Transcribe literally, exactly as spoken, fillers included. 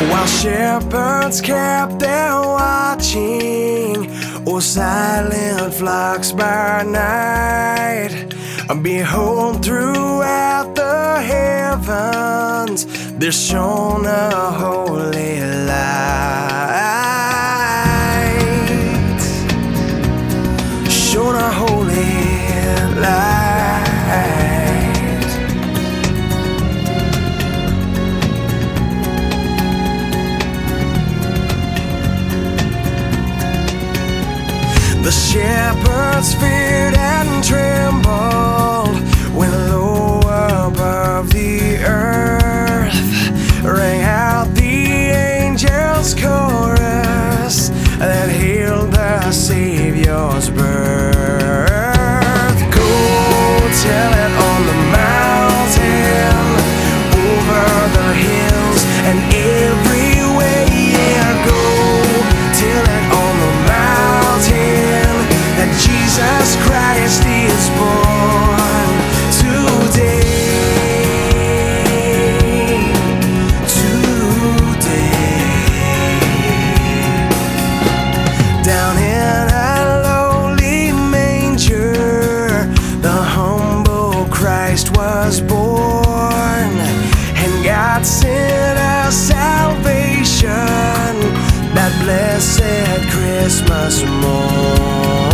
While shepherds kept their watching, or silent flocks by night, behold, throughout the heavens there shone a holy light, shone a holy light. The shepherds feared and trembled when low above the earth rang out the angels' chorus that hailed the Savior's birth. Go tell it on the mountain, over the hills and everywhere. Yeah, go tell it on the mountain that Jesus Christ is born today, today. Down in a lowly manger, the humble Christ was born, and God sent us salvation that blessed Christmas morn.